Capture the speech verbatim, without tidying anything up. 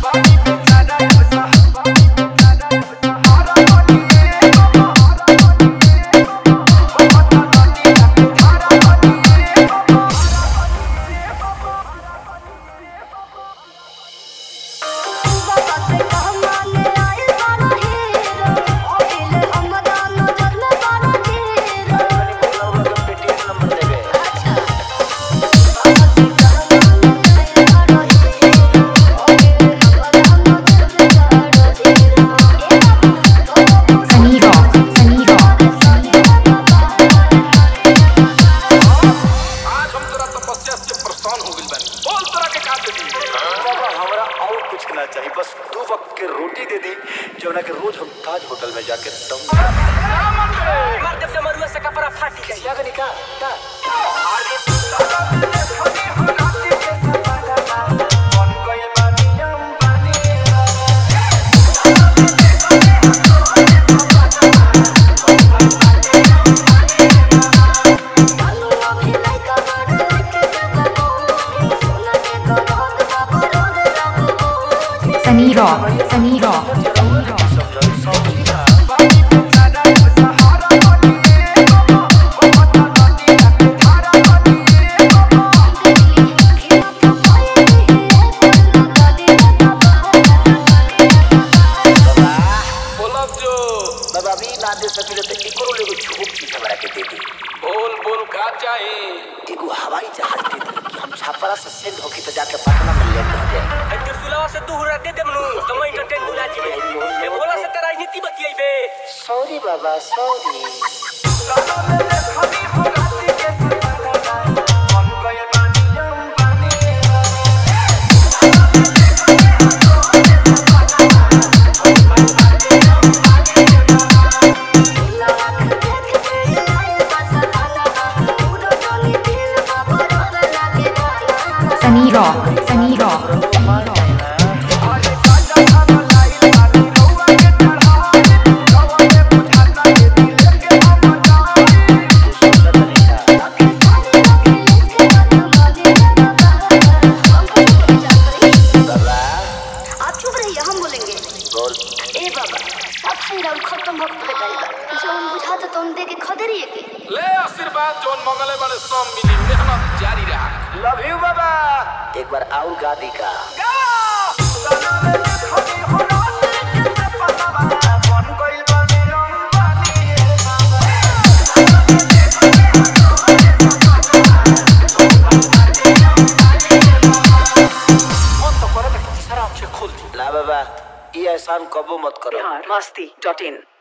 चाहिए बस दो वक्त के रोटी दे दी जो ना कि रोज हम ताज होटल में जाके दम मार दे से मरुआ से कपड़ा फाटी गई या गनी का का Sunny Rock, Sunny Rock, Sunny Rock. बाबा अभी ना दे सकिले तो एकरो लेगो झोप की हमरा के दे दी बोल बोल का चाहे एगो हवाई जहाज दे दी कि हम छापरा से सेंड होके तो जाके पटना में ले जाए अंदर सुलावा से दूर दे देमनु तो मैं एंटरटेन बुला जीबे ए बोला से तेरा नीति बतियाइबे सॉरी बाबा sorry Sunny Rock, Sunny Rock, Sunny Rock. ए बाबा सब हैरान खत्म भक्त भेटाइल बा जोन बुझात तोन दे के खदेरिए के ले आशीर्वाद जोन मंगले बड़े सब मिली मेहनत जारी रहा लव यू बाबा एक बार और गा दी का ना बाबा ये एहसान कबो मत करो मस्ती डॉट इन